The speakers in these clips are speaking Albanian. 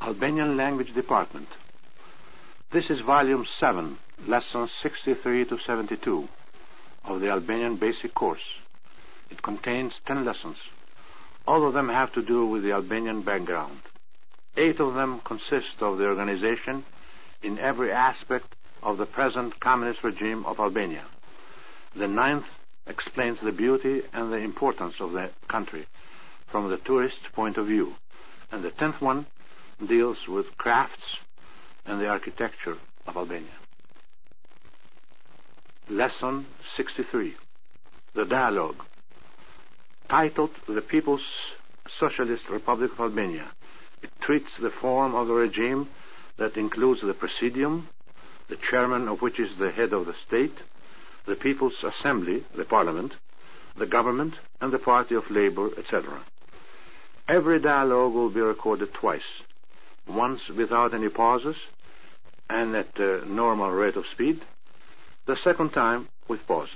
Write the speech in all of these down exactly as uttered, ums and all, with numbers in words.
Albanian Language Department. This is Volume seven, Lessons sixty-three to seventy-two of the Albanian Basic Course. It contains ten lessons. All of them have to do with the Albanian background. Eight of them consist of the organization in every aspect of the present communist regime of Albania. The ninth explains the beauty and the importance of the country from the tourist's point of view, and the tenth one deals with crafts and the architecture of Albania. Lesson sixty-three, The Dialogue. Titled The People's Socialist Republic of Albania, it treats the form of the regime that includes the Presidium, the chairman of which is the head of the state, the People's Assembly, the Parliament, the government, and the Party of Labor, et cetera. Every dialogue will be recorded twice, once without any pauses and at a normal rate of speed, the second time with pauses.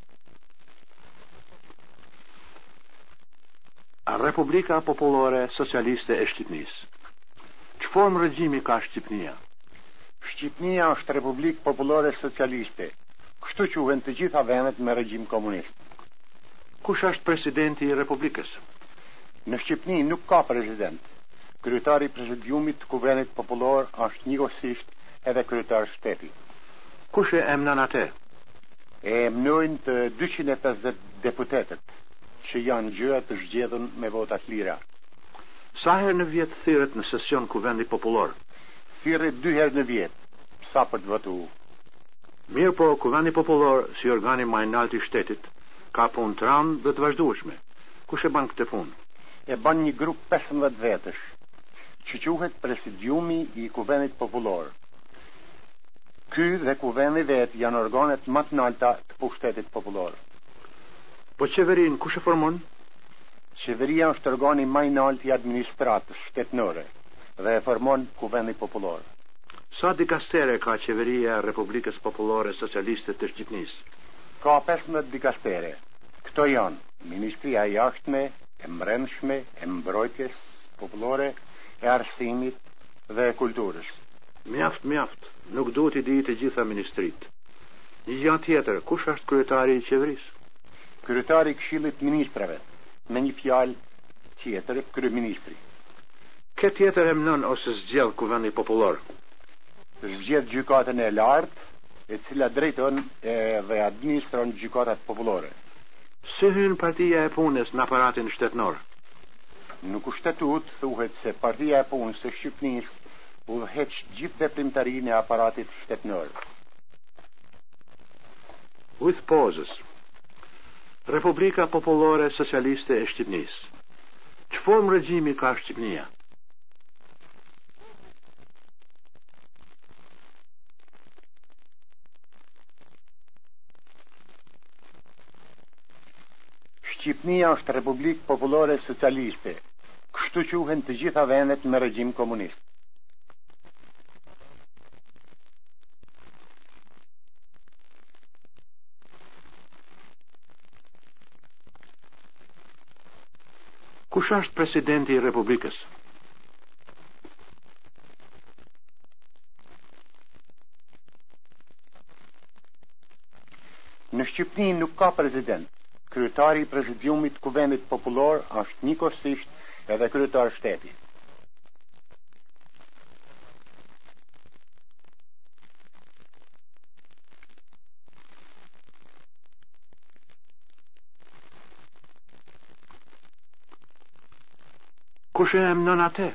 Republika Popullore Socialiste e Shqipnisë. Çfarë regjimi ka Shqipnia? Shqipnia është Republikë Popullore Socialiste. Kështu quhen të gjitha vendet me regjim komunist. Kush është presidenti i Republikës? Në Shqipni nuk ka president. Kryetari i presidiumit të Kuvendit Popullor është njëkohësisht edhe kryetari i shtetit. Kush e emnon atë? E emnojnë të dyqind e pesëdhjetë deputetët, që janë gjëra të zgjedhur me vota të lira. Sa herë në vit thirret në sesion Kuvendi Popullor? Thirret dy herë në vit, sa për të votuar. Mirë po, Kuvendi Popullor, si organi më i lartë i shtetit, ka punë të rëndë dhe të vazhdueshme. Kush e bën këtë punë? E bën një grup pesëmbëdhjetë vetësh, që quhet Presidiumi i Kuvendit Popullor. Ky dhe Kuvendi vet janë organet më të larta të pushtetit popullor. Po qeverin kush e formon? Qeveria është organi më i lartë i administratës shtetërore dhe e formon Kuvendi Popullor. Sa dikastere ka qeveria e Republikës Popullore Socialiste të Shqipnisë? Ka pesëmbëdhjetë dikastere. Këto janë Ministria e Jashtme, e Mbrëmshme, e Mbrojtjes Popullore, e Arsimit dhe e Kulturës. Mjaft, mjaft, nuk duhet i di të gjitha ministrit. Një gjë tjetër, kush është kryetari i qeverisë? Kryetari i Këshillit të Ministrave, me një fjalë tjetër, kryeministri. Kë tjetër emnon ose zgjedh Kuvendi Popullor? Zgjedh gjykatën e lartë, e cila drejton dhe administron gjykatat popullore. Si hyn Partia e Punës në aparatin shtetëror? Në kushtetut thuhet se Partia e Punës së Shqipnisë udhëheq gjithë veprimtarinë e aparatit shtetëror. With pauses. Republika Popullore Socialiste e Shqipnisë. Çfarë regjimi ka Shqipnia? Shqipnia është Republikë Popullore Socialiste. Kështu quhen të gjitha vendet me regjim komunist. Kush është presidenti i Republikës? Në Shqipni nuk ka president. Kryetari i Presidiumit të Kuvendit Popullor është njëkohësisht edhe kryetari i shtetit. Kush e emnon atë?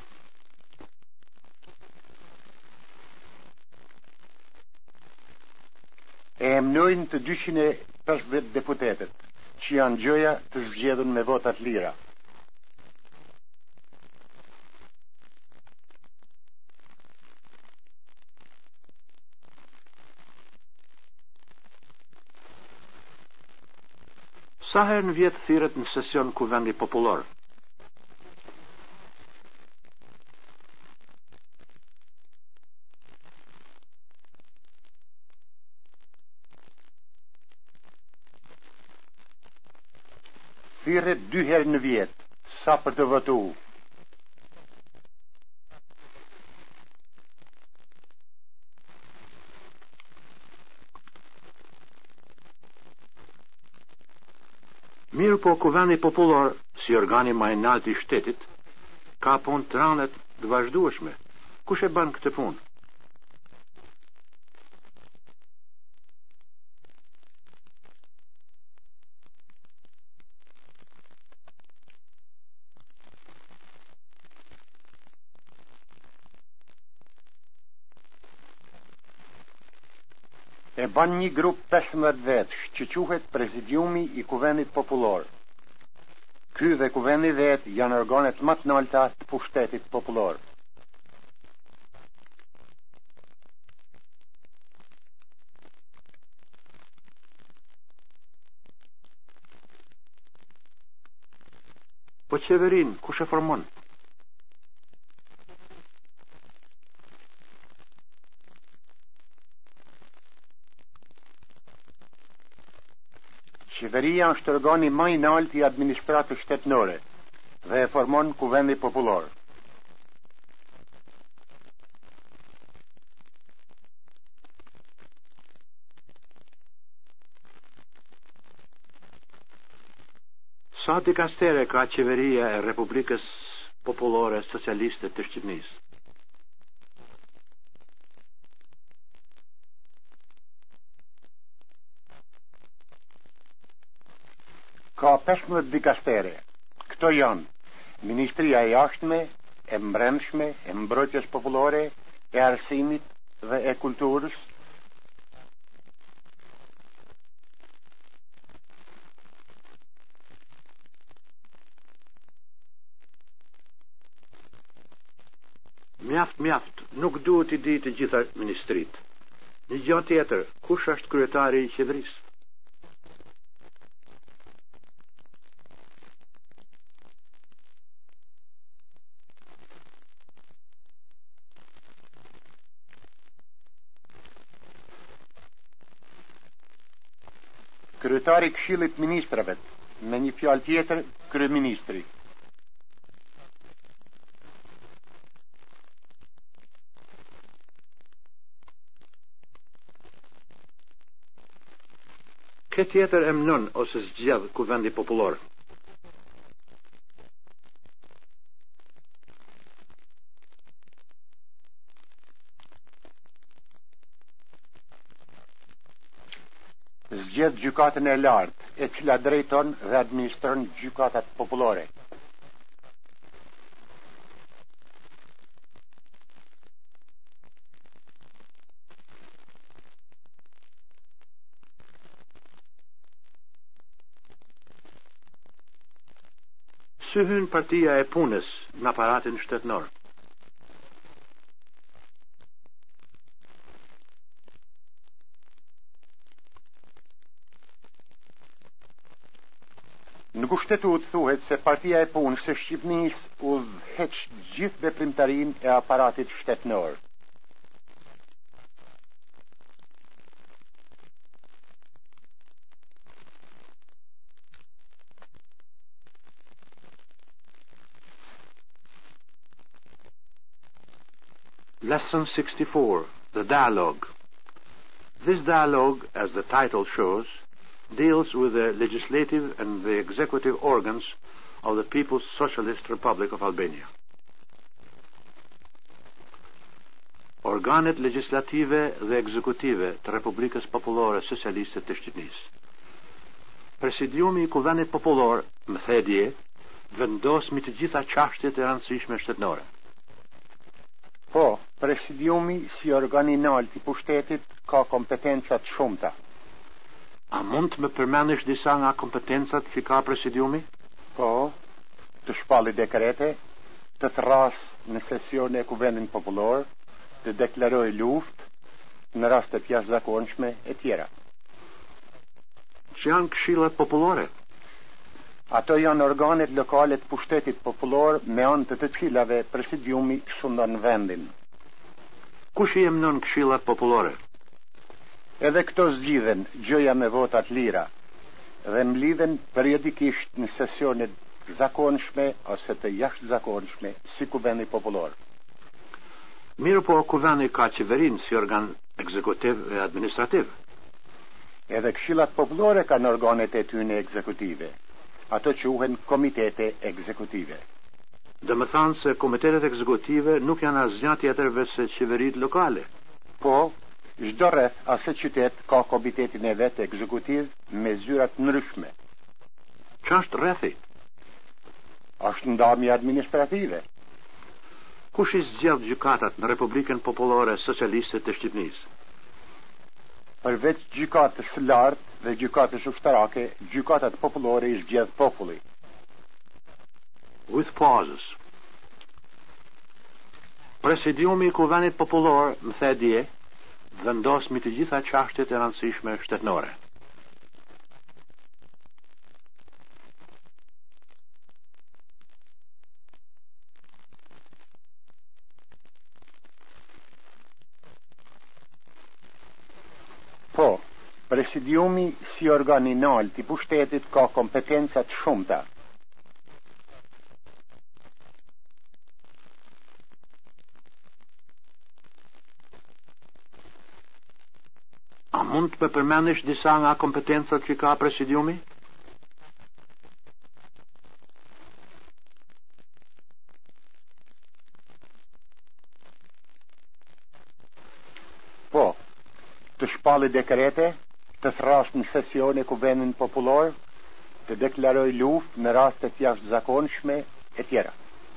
E emnojnë të dyqind e pesëdhjetë deputetët, që janë gjëja të zgjedhur me vota të lira. Sa herë në vit thirret në sesion Kuvendi Popullor? Thirret dy herë në vit, sa për të votuar. Mirë po Kuveni Popullor, si organi më i lartë i shtetit, ka punë të rënda të vazhdueshme. Kush e bën këtë punë? E ban një grup pesëmbëdhjetë vetësh që quhet Presidiumi i Kuvendit Popullor. Ky dhe Kuvendi vet janë organet më të larta të pushtetit popullor. Po qeverin, kush e formon? Qeveria është organi më i lartë i administratës shtetërore dhe e formon Kuvendi Popullor. Sa dikastere ka qeveria e Republikës Popullore Socialiste të Shqipërisë? Ka pesëmbëdhjetë dikastere. Këto janë Ministria e Jashtme, e Brendshme, e Mbrojtjes Popullore, e Arsimit dhe e Kulturës, Mjaft, mjaft, nuk duhet i di të gjitha ministrit. Një gjë tjetër, kush është kryetari i qeverisë? kryetari i Këshillit Ministrave, me një fjalë tjetër, kryeministri. Kë tjetër emnon ose zgjedh Kuvendi Popullor? Zgjedh gjykatën e lartë, e cila drejton dhe administron gjykatat popullore. Si hyn Partia e Punës në aparatin shtetëror? Në kushtetut thuhet se Partia e Punës së Shqipërisë udhëheq gjithë veprimtarinë e aparatit shtetëror. Lesson sixty-four, the dialogue. This dialogue, as the title shows, deals with the legislative and the executive organs of the People's Socialist Republic of Albania. Organet legislative dhe ekzekutive të Republikës Popullore Socialiste të Shqipërisë. Presidiumi i Kuvendit Popullor, më thedje, vendos mbi të gjitha çështjet e rëndësishme shtetërore. Po, presidiumi si organi i lartë i pushtetit ka kompetenca të shumta. A mund të më përmendesh disa nga kompetencat që ka presidiumi? Po, të shpalli dekrete, të thras në sesione e Kuvendit Popullor, të deklaroj luftë në raste të jashtëzakonshme e tjera. Që janë këshillat popullore? Ato janë organet lokale të pushtetit popullor me anë të të cilave presidiumi shundon vendin. Kush i emnon këshillat popullore? Edhe këto zgjidhen gjëja me votat lira dhe mblidhen periodikisht në sesione zakonshme ose të jashtëzakonshme si Kuvendi Popullor. Mirë po, Kuvendi ka qeverinë si organ ekzekutiv e administrativ. Edhe këshillat popullore kanë organet e tyre ekzekutive. Ato quhen komitete ekzekutive. Dhe më thanë se komitetet ekzekutive nuk janë asgjë tjetër veçse qeveritë lokale. Po, çdo rreth asë qytet ka komitetin e vet ekzekutiv me zyra të ndryshme. Ç'është rrethi? Është ndamje administrative. Kush i zgjedh gjykatat në Republikën Popullore Socialiste të Shqipërisë? Përveç gjykatës së lartë dhe gjykatës ushtarake, gjykatat popullore i zgjedh populli. With pauses. Presidiumi i Kuvendit Popullor më the dje vendos mbi të gjitha çështjet e rëndësishme shtetënore. Po, presidiumi si organ i lartë i pushtetit ka kompetenca të shumta. A mund të më përmendesh disa nga kompetencat që ka presidiumi? Po, të shpallë dekrete, të thrasë në sesione Kuvendin Popullor, të deklaroj luftë në rastet jashtëzakonshme e tjera.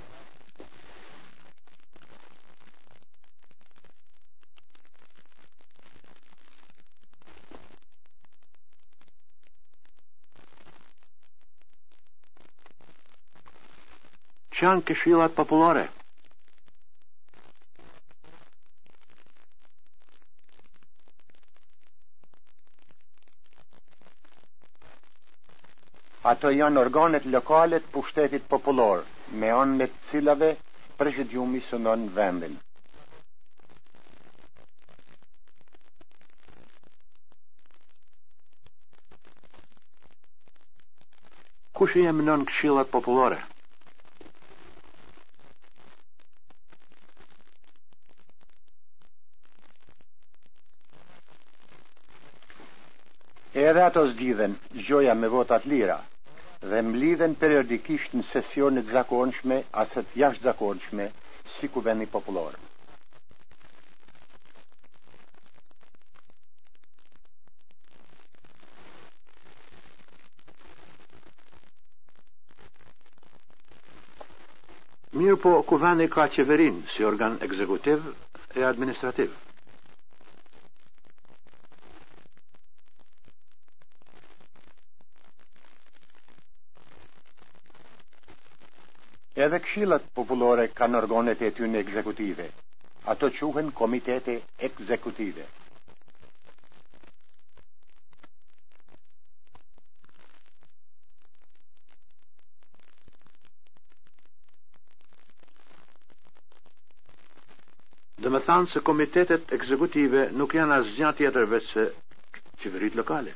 Që janë këshillat popullore? Ato janë organet lokale të pushtetit popullor, me anën e të cilave presidiumi synon vendin. Kush i emënon këshillat popullore? Edhe ato zgjidhen gjoja me votat lira dhe mblidhen periodikisht në sesionet zakonshme ose të jashtëzakonshme si Kuvendi Popullor. Mirë po, Kuvendi ka qeverin si organ ekzekutiv e administrativ. Edhe këshillat popullore kanë organet e tyre ekzekutive. Ato quhen komitete ekzekutive. Dhe me thanë se komitetet ekzekutive nuk janë asgjë tjetër veçse qeveritë lokale.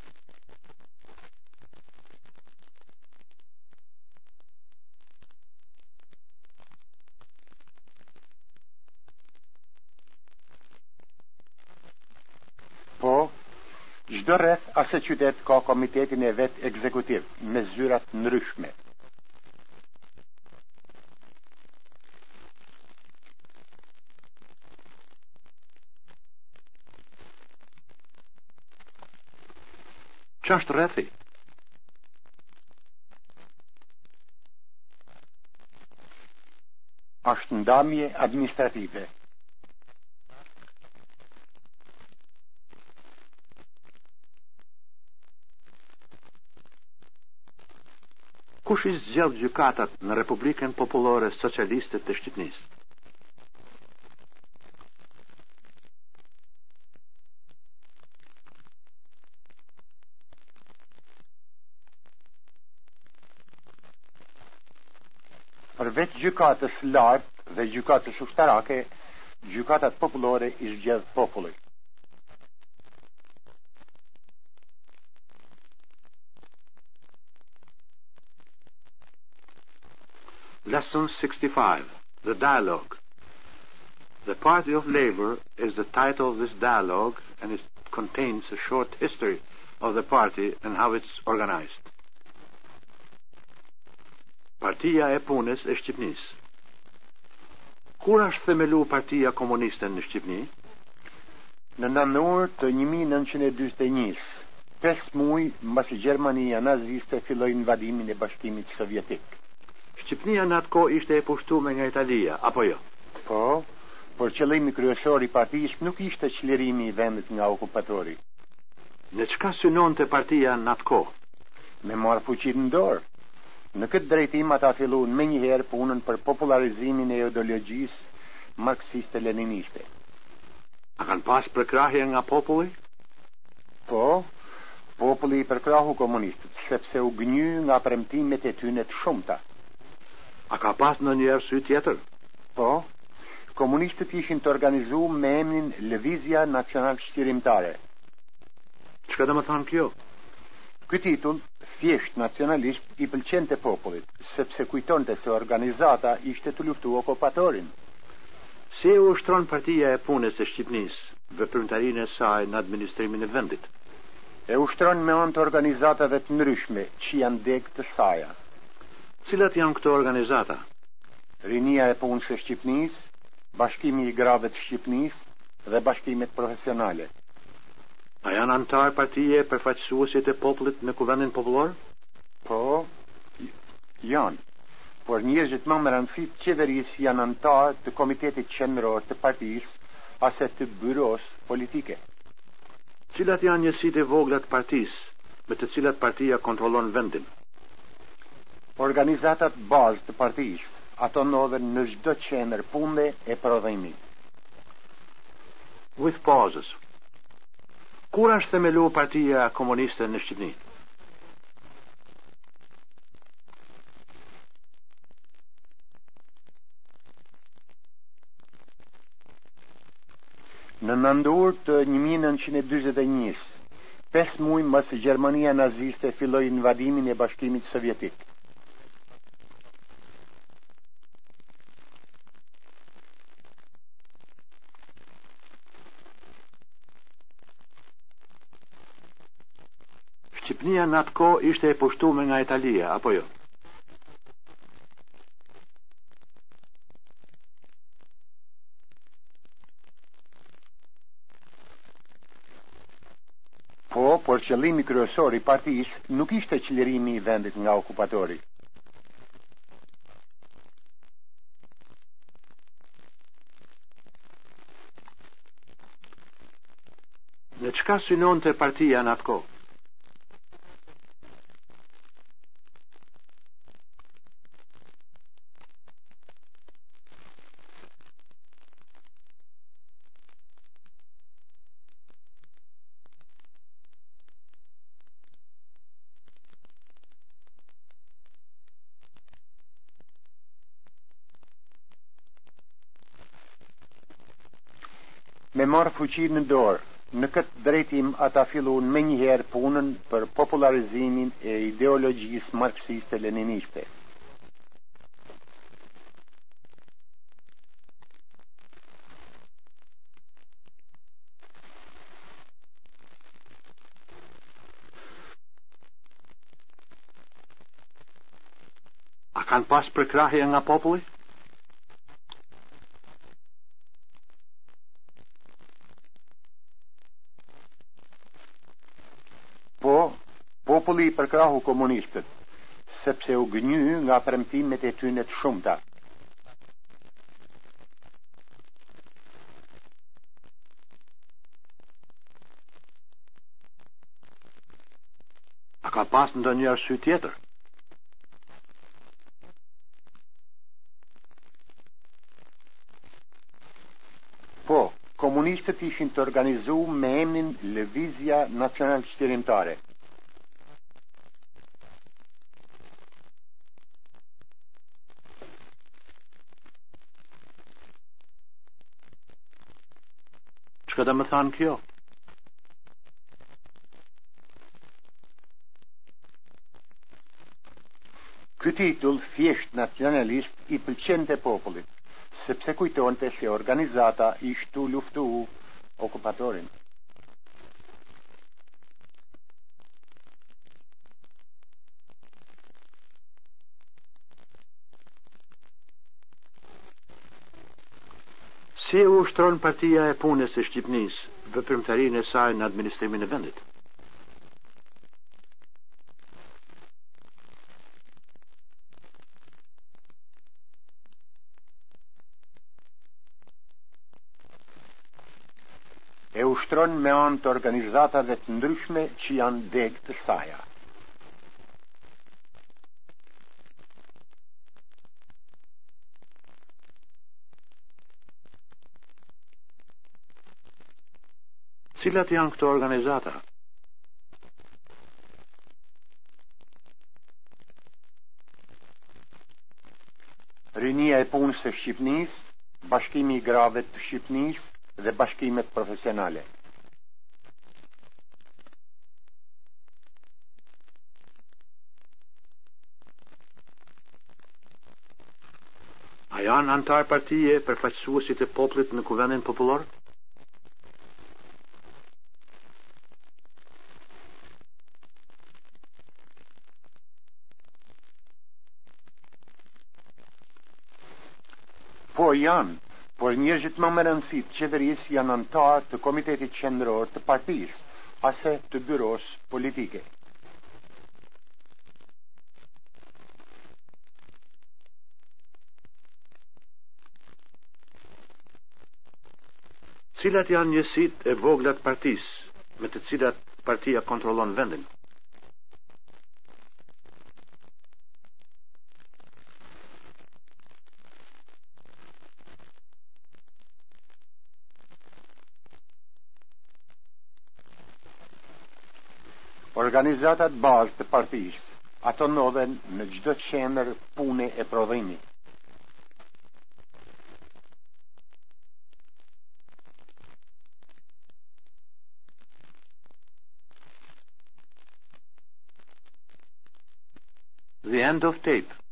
Çdo rreth asë qytet ka komitetin e vet ekzekutiv me zyra të ndryshme. Ç'është rrethi? Është ndamje administrative. Kush i zgjedh gjykatat në Republikën Popullore Socialiste të Shqipërisë? Përveç gjykatës lartë dhe gjykatës ushtarake, gjykatat popullore i zgjedh populli. Lesson sixty-five. The Dialogue. The Party of Labour is the title of this dialogue, and it contains a short history of the party and how it's organized. Partia e Punës e Shqipnisë. Kur është themelu Partia Komuniste në Shqipni? Në nënor të një mijë nëntëqind e dyzet e një, pesë muaj mbasi Gjermania naziste filloi invadimin e Bashkimit Sovjetik. Shqipnia në atë kohë ishte e pushtuar nga Italia, apo jo? Po, por qëllimi kryesor i partisë nuk ishte çlirimi i vendit nga okupatori. Në çka synonte partia në atë kohë? Me marrë fuqinë në dorë. Në këtë drejtim ata filluan me njëherë punën për popularizimin e ideologjisë marksiste-leniniste. A kanë pas përkrahje nga populli? Po, populli i përkrahu komunistët, sepse u gënjy nga premtimet e tyre të shumta. A ka pas ndonjë arsye tjetër? Po, komunistët ishin të organizuar me emrin Lëvizja Nacional Shqirimtare. Çka do të thonë kjo? Ky titull, thjesht nacionalist, i pëlqente popullit, sepse kujtonte se organizata ishte të luftuar okupatorin. Si e ushtron Partia e Punës së Shqipnisë veprimtarinë e saj në administrimin e vendit? E ushtron me anë të organizatave të ndryshme që janë degë të saj. Cilat janë këto organizata? Rinia e Punës së Shqipnisë, Bashkimi i Grave të Shqipnisë dhe Bashkimet Profesionale. A janë antar partije përfaqësuesit e popullit në Kuvendin Popullor? Po, janë. Por njerëzit më me rëndësi të qeverisë janë antar të Komitetit Qendror të Partisë ose të byros politike. Cilat janë njësitë e vogla të partisë me të cilat partia kontrollon vendin? Organizatat bazë të partisë, ato ndodhen në çdo qendër pune e prodhimi. With pauses. Kur është themelu Partia Komuniste në Shqipni? Në nëntor të një mijë nëntëqind e dyzet e një, pesë muaj mbasi Gjermania naziste filloi invadimin e Bashkimit Sovjetik. Shqipnia në atë kohë ishte e pushtuar nga Italia, apo jo? Po, por qëllimi kryesor i partisë nuk ishte çlirimi i vendit nga okupatori. Në çka synonte partia në atë kohë? Me marrë fuqinë në dorë, në këtë drejtim ata filluan me njëherë punën për popularizimin e ideologjisë marksiste-leniniste. A kanë pas përkrahje nga populli? Populli i përkrahu komunistët, sepse u gënjy nga premtimet e tyre të shumta. A ka pas ndonjë arsye tjetër? Po, komunistët ishin të organizuar me emrin Lëvizja Nacional Shqirimtare. Çka do të thonë kjo? Ky titull thjesht nacionalist i pëlqente popullit, sepse kujtonte se organizata ishte tu luftu okupatorin. Si u ushtron Partia e Punës së Shqipënisë veprimtarinë e saj në administrimin e vendit? E ushtron me anë të organizatave të ndryshme që janë degë të saja. Cilat janë këto organizata? Rinia e Punës së Shqipënisë, Bashkimi i Grave të Shqipënisë dhe bashkimet profesionale. A janë antar partije përfaqësuesit e popullit në Kuvendin Popullor? Po janë, por njerëzit më me rëndësi të qeverisë janë antar të Komitetit Qendror të Partisë, ose të byros politike. Cilat janë njësitë e vogla të partisë me të cilat partia kontrollon vendin? Organizatat bazë të partisë, ato ndodhen në çdo qendër pune e prodhimit. The end of tape.